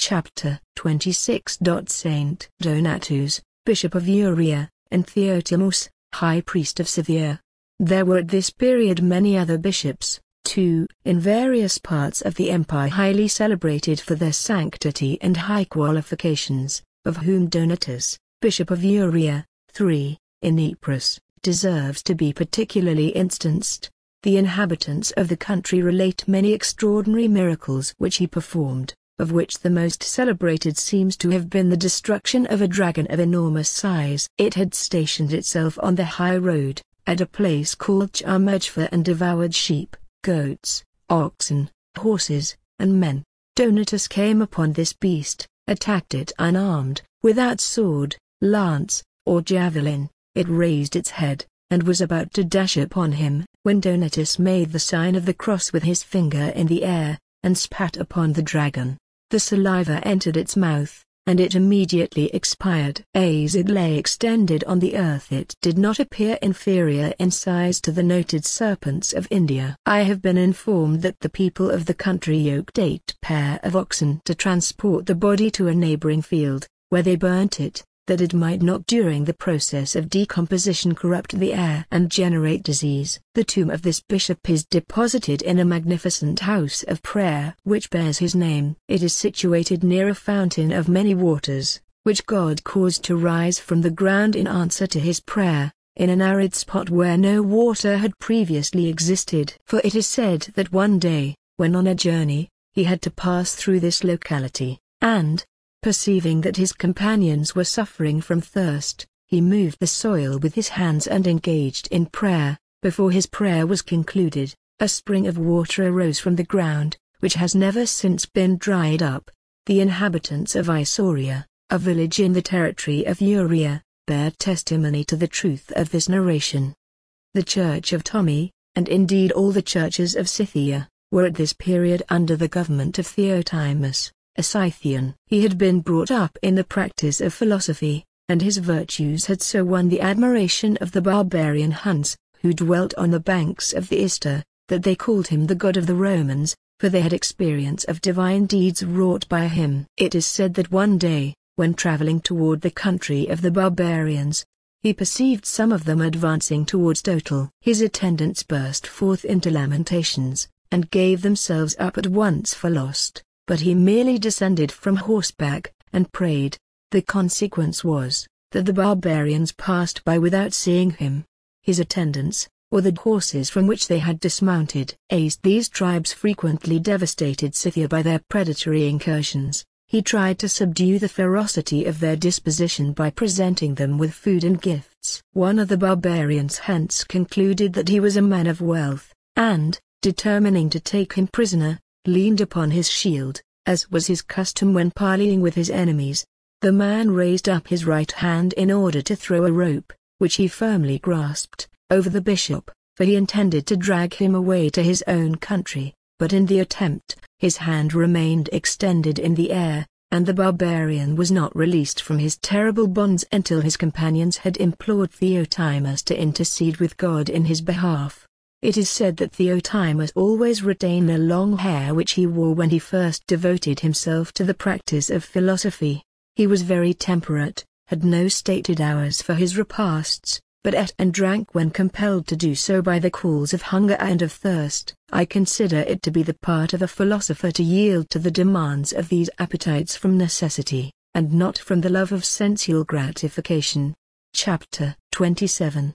Chapter 26. Saint Donatus, Bishop of Uria, and Theotimus, High Priest of Scythia. There were at this period many other bishops, too, in various parts of the empire highly celebrated for their sanctity and high qualifications, of whom Donatus, Bishop of Uria, 3, in Ypres, deserves to be particularly instanced. The inhabitants of the country relate many extraordinary miracles which he performed, of which the most celebrated seems to have been the destruction of a dragon of enormous size. It had stationed itself on the high road, at a place called Charmejfa, and devoured sheep, goats, oxen, horses, and men. Donatus came upon this beast, attacked it unarmed, without sword, lance, or javelin. It raised its head, and was about to dash upon him, when Donatus made the sign of the cross with his finger in the air, and spat upon the dragon. The saliva entered its mouth, and it immediately expired. As it lay extended on the earth, it did not appear inferior in size to the noted serpents of India. I have been informed that the people of the country yoked 8 pair of oxen to transport the body to a neighboring field, where they burnt it, that it might not during the process of decomposition corrupt the air and generate disease. The tomb of this bishop is deposited in a magnificent house of prayer which bears his name. It is situated near a fountain of many waters, which God caused to rise from the ground in answer to his prayer, in an arid spot where no water had previously existed. For it is said that one day, when on a journey, he had to pass through this locality, and, perceiving that his companions were suffering from thirst, he moved the soil with his hands and engaged in prayer. Before his prayer was concluded, a spring of water arose from the ground, which has never since been dried up. The inhabitants of Isauria, a village in the territory of Uria, bear testimony to the truth of this narration. The church of Tomi, and indeed all the churches of Scythia, were at this period under the government of Theotimus, a Scythian. He had been brought up in the practice of philosophy, and his virtues had so won the admiration of the barbarian Huns, who dwelt on the banks of the Ister, that they called him the god of the Romans, for they had experience of divine deeds wrought by him. It is said that one day, when traveling toward the country of the barbarians, he perceived some of them advancing towards Total. His attendants burst forth into lamentations, and gave themselves up at once for lost. But he merely descended from horseback, and prayed. The consequence was, that the barbarians passed by without seeing him. His attendants, or the horses from which they had dismounted. As these tribes frequently devastated Scythia by their predatory incursions, he tried to subdue the ferocity of their disposition by presenting them with food and gifts. One of the barbarians hence concluded that he was a man of wealth, and, determining to take him prisoner, leaned upon his shield, as was his custom when parleying with his enemies. The man raised up his right hand in order to throw a rope, which he firmly grasped, over the bishop, for he intended to drag him away to his own country, but in the attempt, his hand remained extended in the air, and the barbarian was not released from his terrible bonds until his companions had implored Theotimus to intercede with God in his behalf. It is said that Theotimus always retained the long hair which he wore when he first devoted himself to the practice of philosophy. He was very temperate, had no stated hours for his repasts, but ate and drank when compelled to do so by the calls of hunger and of thirst. I consider it to be the part of a philosopher to yield to the demands of these appetites from necessity, and not from the love of sensual gratification. Chapter 27.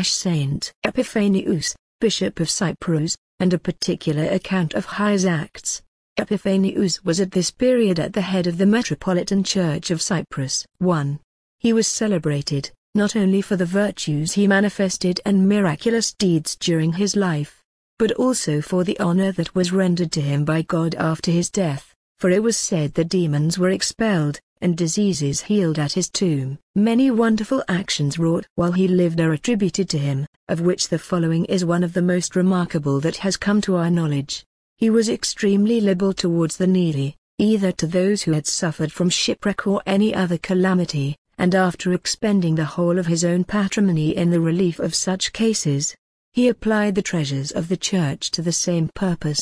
Saint Epiphanius, Bishop of Cyprus, and a particular account of his acts. Epiphanius was at this period at the head of the Metropolitan Church of Cyprus. 1. He was celebrated, not only for the virtues he manifested and miraculous deeds during his life, but also for the honor that was rendered to him by God after his death, for it was said that demons were expelled, and diseases healed at his tomb. Many wonderful actions wrought while he lived are attributed to him, of which the following is one of the most remarkable that has come to our knowledge. He was extremely liberal towards the needy, either to those who had suffered from shipwreck or any other calamity, and after expending the whole of his own patrimony in the relief of such cases, he applied the treasures of the church to the same purpose.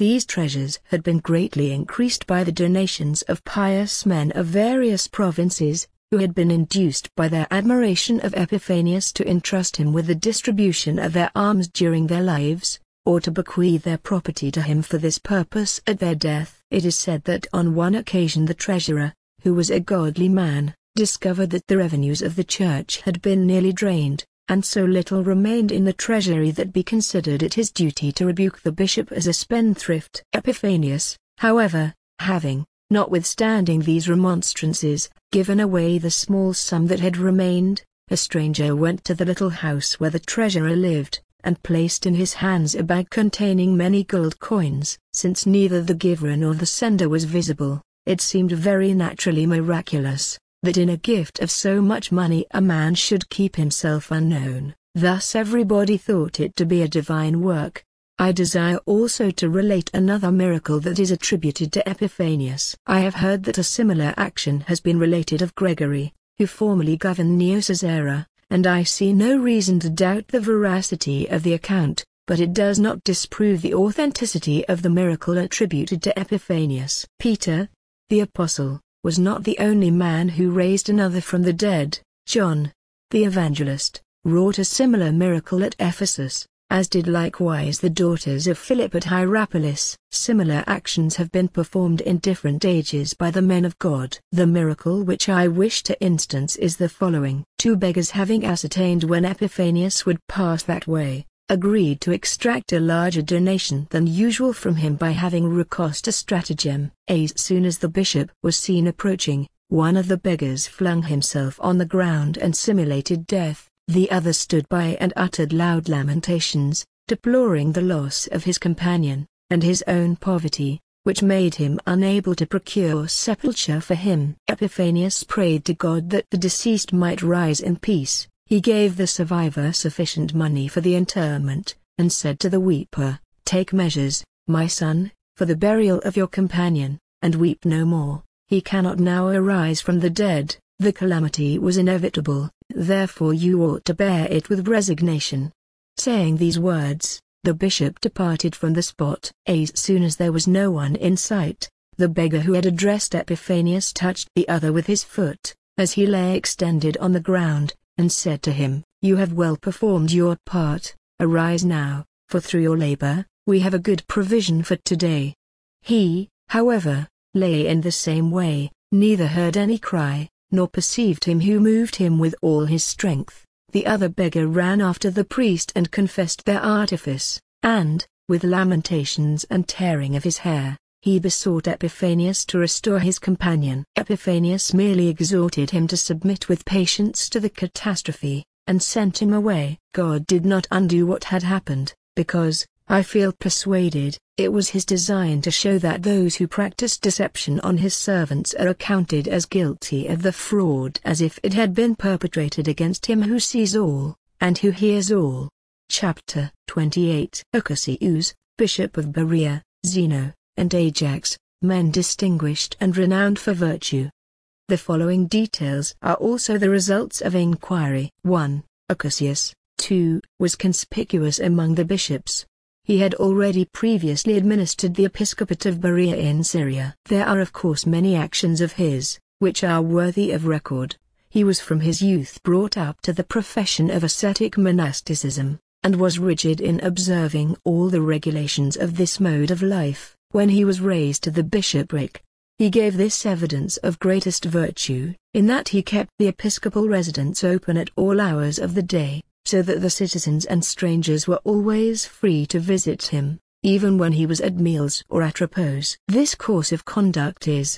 These treasures had been greatly increased by the donations of pious men of various provinces, who had been induced by their admiration of Epiphanius to entrust him with the distribution of their alms during their lives, or to bequeath their property to him for this purpose at their death. It is said that on one occasion the treasurer, who was a godly man, discovered that the revenues of the church had been nearly drained, and so little remained in the treasury that be considered it his duty to rebuke the bishop as a spendthrift. Epiphanius, however, having, notwithstanding these remonstrances, given away the small sum that had remained, a stranger went to the little house where the treasurer lived, and placed in his hands a bag containing many gold coins. Since neither the giver nor the sender was visible, it seemed very naturally miraculous that in a gift of so much money a man should keep himself unknown. Thus everybody thought it to be a divine work. I desire also to relate another miracle that is attributed to Epiphanius. I have heard that a similar action has been related of Gregory, who formerly governed Neo-Caesarea, and I see no reason to doubt the veracity of the account, but it does not disprove the authenticity of the miracle attributed to Epiphanius. Peter, the apostle, was not the only man who raised another from the dead. John, the evangelist, wrought a similar miracle at Ephesus, as did likewise the daughters of Philip at Hierapolis. Similar actions have been performed in different ages by the men of God. The miracle which I wish to instance is the following. 2 beggars, having ascertained when Epiphanius would pass that way, agreed to extract a larger donation than usual from him by having recourse to stratagem. As soon as the bishop was seen approaching, one of the beggars flung himself on the ground and simulated death. The other stood by and uttered loud lamentations, deploring the loss of his companion, and his own poverty, which made him unable to procure sepulture for him. Epiphanius prayed to God that the deceased might rise in peace. He gave the survivor sufficient money for the interment, and said to the weeper, "Take measures, my son, for the burial of your companion, and weep no more. He cannot now arise from the dead. The calamity was inevitable, therefore you ought to bear it with resignation." Saying these words, the bishop departed from the spot. As soon as there was no one in sight, the beggar who had addressed Epiphanius touched the other with his foot, as he lay extended on the ground, and said to him, "You have well performed your part. Arise now, for through your labor, we have a good provision for today." He, however, lay in the same way, neither heard any cry, nor perceived him who moved him with all his strength. The other beggar ran after the priest and confessed their artifice, and, with lamentations and tearing of his hair, he besought Epiphanius to restore his companion. Epiphanius merely exhorted him to submit with patience to the catastrophe, and sent him away. God did not undo what had happened, because, I feel persuaded, it was his design to show that those who practice deception on his servants are accounted as guilty of the fraud as if it had been perpetrated against him who sees all, and who hears all. Chapter 28. Ocasius, Bishop of Berea, Zeno, and Ajax, men distinguished and renowned for virtue. The following details are also the results of inquiry. 1. Ocasius, 2, was conspicuous among the bishops. He had already previously administered the episcopate of Berea in Syria. There are of course many actions of his, which are worthy of record. He was from his youth brought up to the profession of ascetic monasticism, and was rigid in observing all the regulations of this mode of life. When he was raised to the bishopric, he gave this evidence of greatest virtue, in that he kept the episcopal residence open at all hours of the day, so that the citizens and strangers were always free to visit him, even when he was at meals or at repose. This course of conduct is,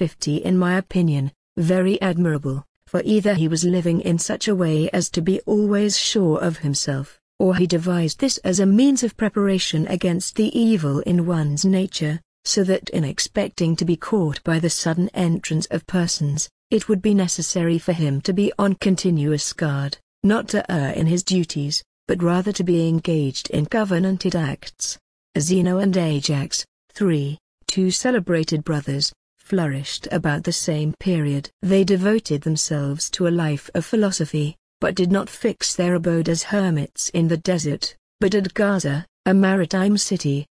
in my opinion, very admirable, for either he was living in such a way as to be always sure of himself, or he devised this as a means of preparation against the evil in one's nature, so that in expecting to be caught by the sudden entrance of persons, it would be necessary for him to be on continuous guard, not to err in his duties, but rather to be engaged in covenanted acts. Zeno and Ajax, 2 celebrated brothers, flourished about the same period. They devoted themselves to a life of philosophy, but did not fix their abode as hermits in the desert, but at Gaza, a maritime city,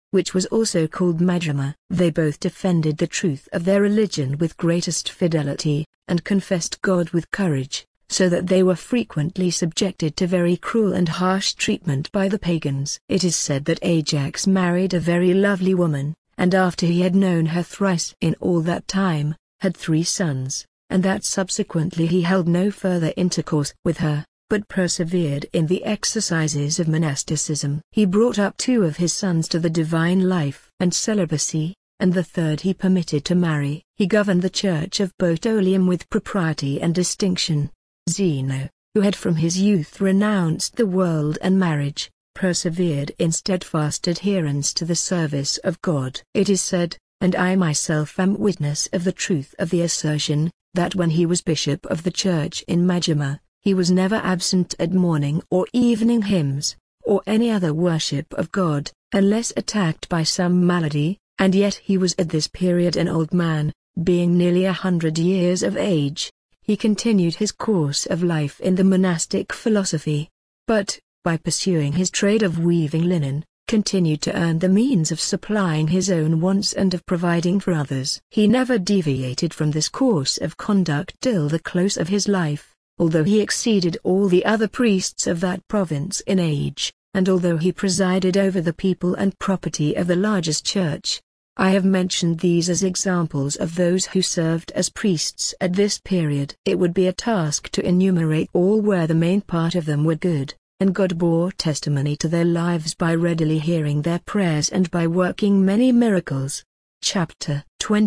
which was also called Majama. They both defended the truth of their religion with greatest fidelity, and confessed God with courage, so that they were frequently subjected to very cruel and harsh treatment by the pagans. It is said that Ajax married a very lovely woman, and after he had known her thrice in all that time, had 3 sons, and that subsequently he held no further intercourse with her, but persevered in the exercises of monasticism. He brought up 2 of his sons to the divine life and celibacy, and the 3rd he permitted to marry. He governed the church of Botulium with propriety and distinction. Zeno, who had from his youth renounced the world and marriage, persevered in steadfast adherence to the service of God. It is said, and I myself am witness of the truth of the assertion, that when he was bishop of the church in Majama, he was never absent at morning or evening hymns, or any other worship of God, unless attacked by some malady, and yet he was at this period an old man, being nearly 100 years of age. He continued his course of life in the monastic philosophy, but, by pursuing his trade of weaving linen, continued to earn the means of supplying his own wants and of providing for others. He never deviated from this course of conduct till the close of his life, although he exceeded all the other priests of that province in age, and although he presided over the people and property of the largest church. I have mentioned these as examples of those who served as priests at this period. It would be a task to enumerate all, where the main part of them were good, and God bore testimony to their lives by readily hearing their prayers and by working many miracles. Chapter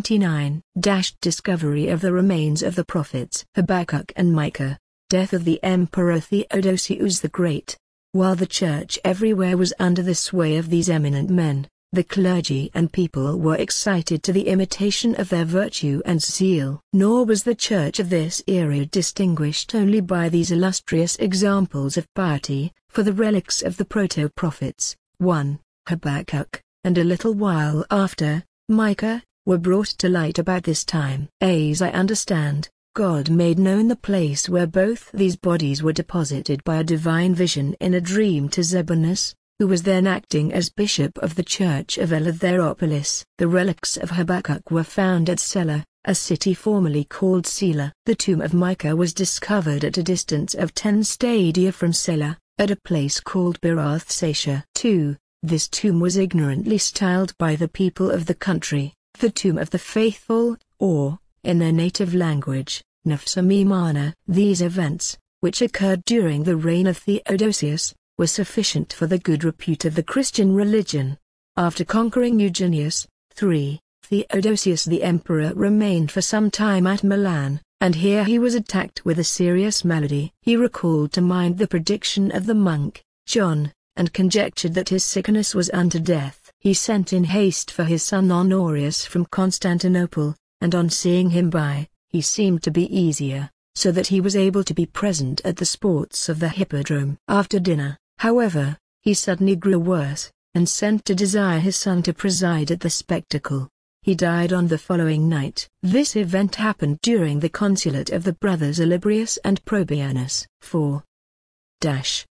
29 Discovery of the remains of the prophets Habakkuk and Micah. Death of the Emperor Theodosius the Great. While the church everywhere was under the sway of these eminent men, the clergy and people were excited to the imitation of their virtue and zeal. Nor was the church of this era distinguished only by these illustrious examples of piety, for the relics of the proto-prophets, 1. Habakkuk, and a little while after, Micah, were brought to light about this time. As I understand, God made known the place where both these bodies were deposited by a divine vision in a dream to Zebonus, who was then acting as bishop of the church of Eleutheropolis. The relics of Habakkuk were found at Sela, a city formerly called Sela. The tomb of Micah was discovered at a distance of 10 stadia from Sela, at a place called Birath Sasha. 2. This tomb was ignorantly styled by the people of the country, the tomb of the faithful, or, in their native language, Nefsamimana. These events, which occurred during the reign of Theodosius, were sufficient for the good repute of the Christian religion. After conquering Eugenius, 3, Theodosius the emperor remained for some time at Milan, and here he was attacked with a serious malady. He recalled to mind the prediction of the monk, John, and conjectured that his sickness was unto death. He sent in haste for his son Honorius from Constantinople, and on seeing him he seemed to be easier, so that he was able to be present at the sports of the hippodrome. After dinner, however, he suddenly grew worse, and sent to desire his son to preside at the spectacle. He died on the following night. This event happened during the consulate of the brothers Olybrius and Probianus. 4.